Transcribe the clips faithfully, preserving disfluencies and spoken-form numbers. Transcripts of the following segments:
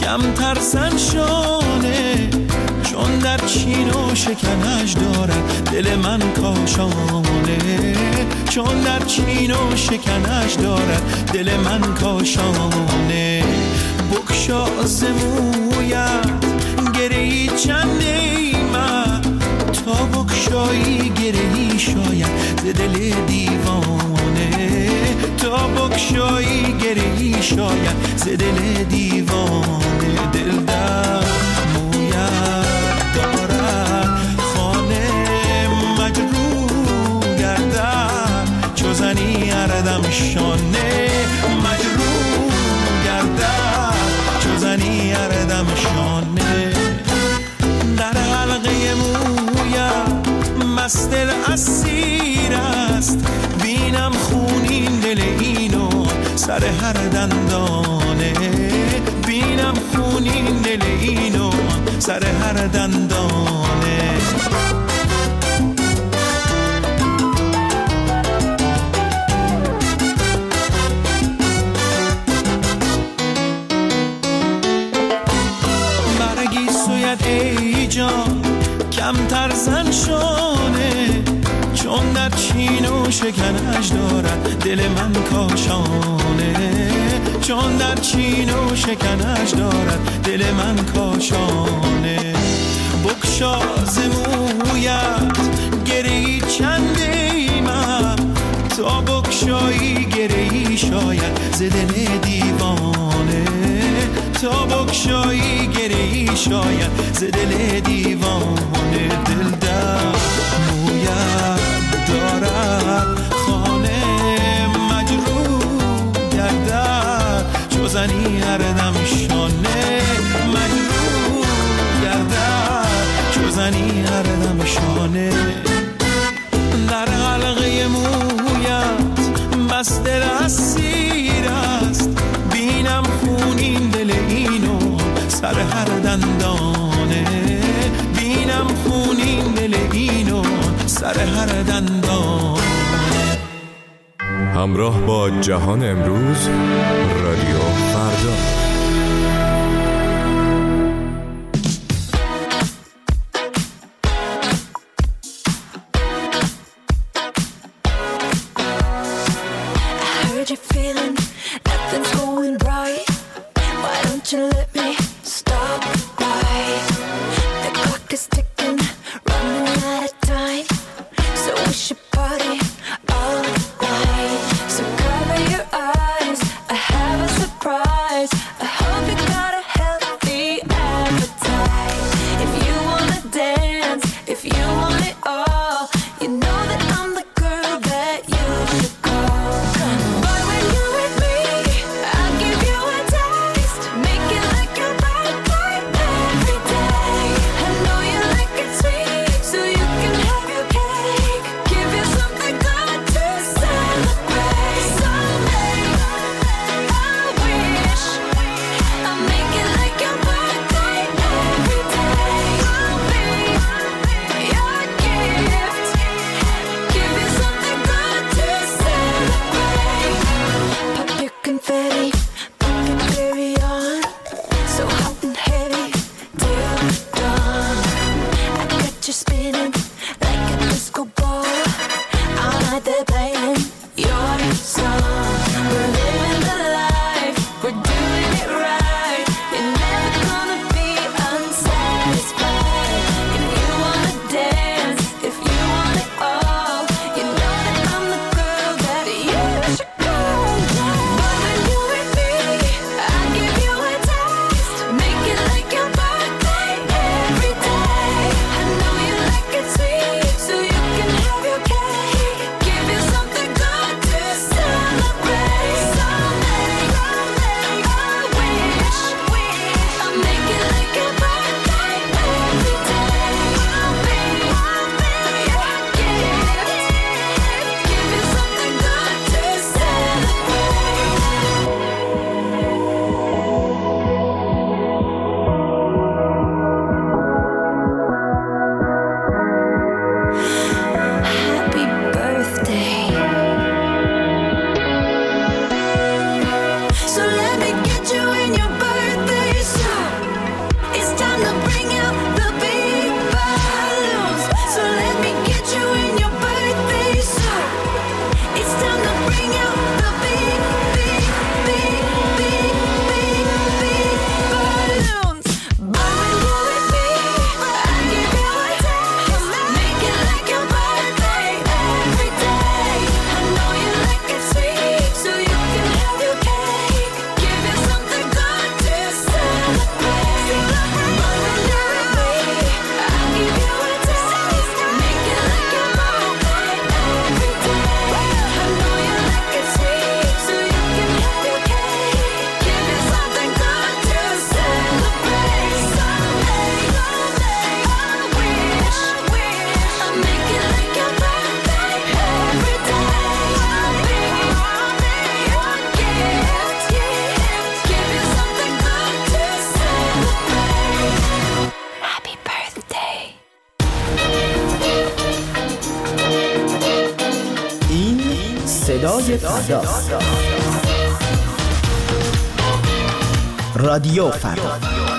کمتر زنشانه، چون در چین و شکنش دارد دل من کاشانه، چون در چین و شکنش دارد دل من کاشانه. بکشا ز مویت گرهی چند ای من، تا بکشایی گرهی شاید ز دل دیوانه، تا بکشایی گرهی شاید ز دل دیوانه. دل در مویت دارد خانه مجروح گردد، چو زنی اردم شانه مجروح گردد، چو زنی اردم شانه. در حلقه مویت مست اسیر است، بینم خونین دل اینو سر هر دندانه، بینم خونین دل اینو سر هر دندانه. برگی سوید ای جان کمتر زنشانه، چون در چین و شکنش دارد دل من کاشانه، چون در چین و شکنش دارد دل من کاشانه. بکشا ز مویت گرهی چند ای من، تا بکشایی گرهی شاید ز دل دیوانه، تا بکشایی گرهی شاید ز دل دیوانه. دل در مویت دارد خانه مجروح گردد، چو زنی اردم شانه مجروح گردد، چو زنی اردم شانه. در حلقه مویت مست اسیر است، بینم خونین دل اینو سر هر دندانه، بینم خونین دل اینو سر هر دندانه. همراه با جهان امروز، رادیو فردا. Celebrate. صدای فردا. رادیو فردا.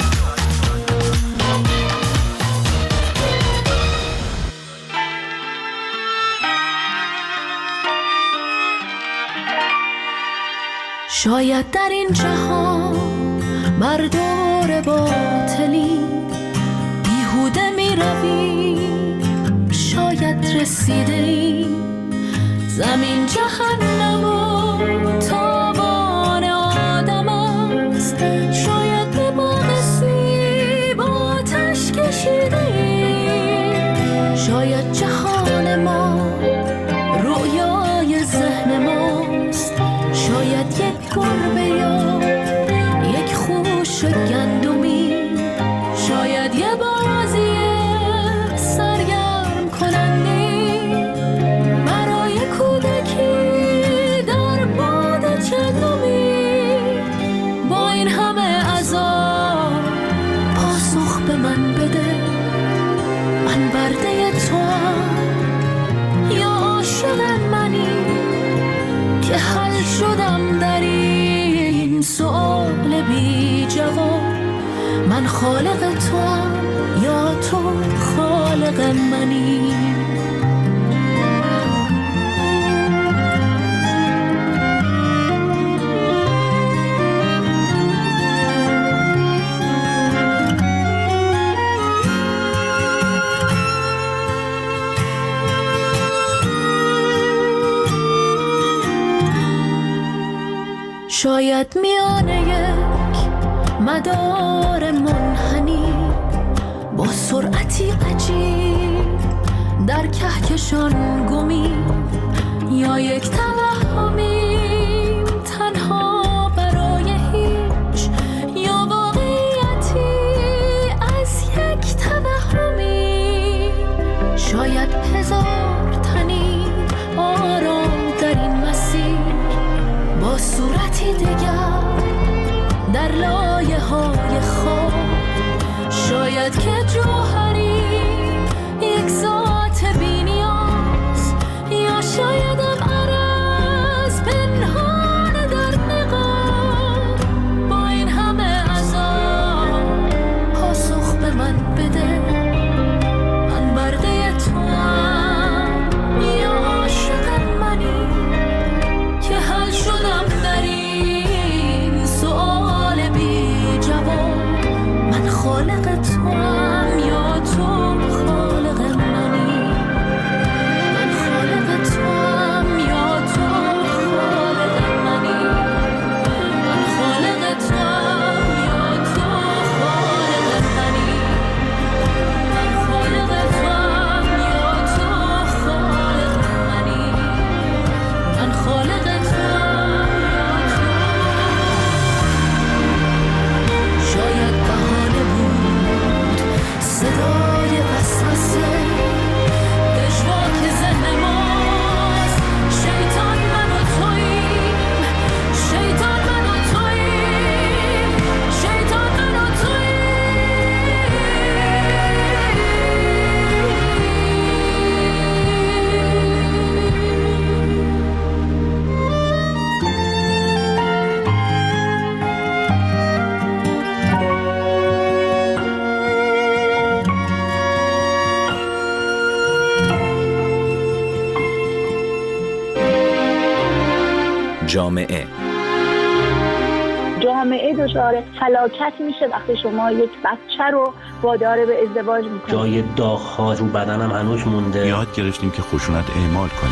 شاید در این جهان بر دور باطلی بیهوده می روی، شاید رسیده ای زمین جهنم و تابان آدم است، شاید به باغ سیب آتش کشیده ای، شاید جهان ما رویای ذهن ماست، شاید یک گربه یا یک خوش گندمی، شاید یه بازی سرگرم کننده برای کودکی در باد چندمی. با این همه عذاب پاسخ به من بده، من برده توام یا عاشق منی که حل شدم در این سؤال بی جواب. من خالق توام یا تو خالق منی؟ شاید میانه یک مدار منحنی با سرعتی عجیب در کهکشان گمی، یا یک توهمی تنها برای هیچ، یا واقعیتی از یک توهمی. شاید هزار تنی آرام در این مسیر با صورتی دیگر در لایه های خواب، شاید که جوهری یک ذات بی نیاز، یا شایدم عرض پنهان در نقاب. با این همه عذاب پاسخ به من بده، من برده توام یا عاشق منی که حل شدم در این سؤال بی جواب. من خالق توام یا تو خالق منی؟ من خالق توام یا تو خالق منی؟ من خالق توام یا تو خالق منی؟ من خالق توام یا تو خالق منی؟ من خالق توام یا تو. شاید بهانه بود صدای وسوسه، پژواک ذهن ماست، شیطان من و توییم، شیطان من و توییم، شیطان من و جامعه جامعه دچار فلاکت میشه وقتی شما یک بچه رو وادار به ازدواج میکنید. جای داغ‌ها رو بدنم هنوز مونده. یاد گرفتیم که خشونت اعمال کنیم.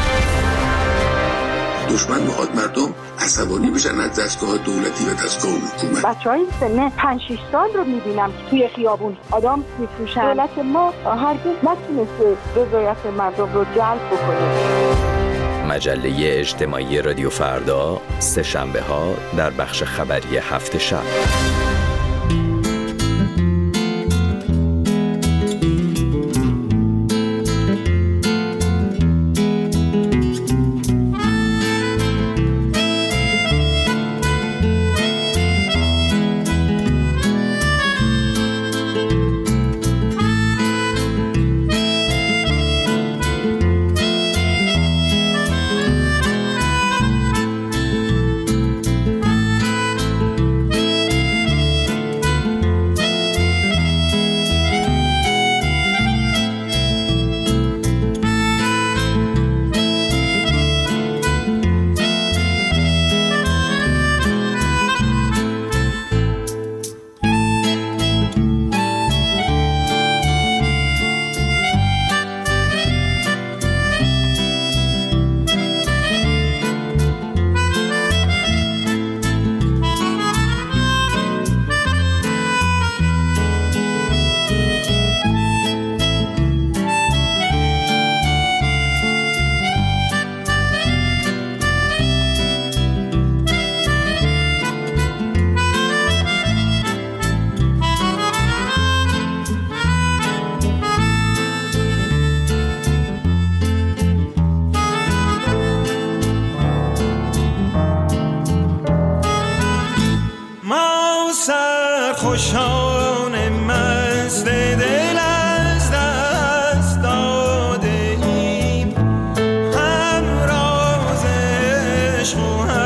دشمن میخواد مردم عصبانی بشن از دستگاه دولتی و دستگاه حکومت. بچه‌های سن پنج شش سال رو میبینم که توی خیابون آدم میفروشن. دولت ما هرگز نتونسته رضایت مردم رو جلب بکنه. مجله اجتماعی رادیو فردا، سه شنبه ها در بخش خبری هفت شب. خوشحال مست دل از دست داده ایم، هم راز عشق و هم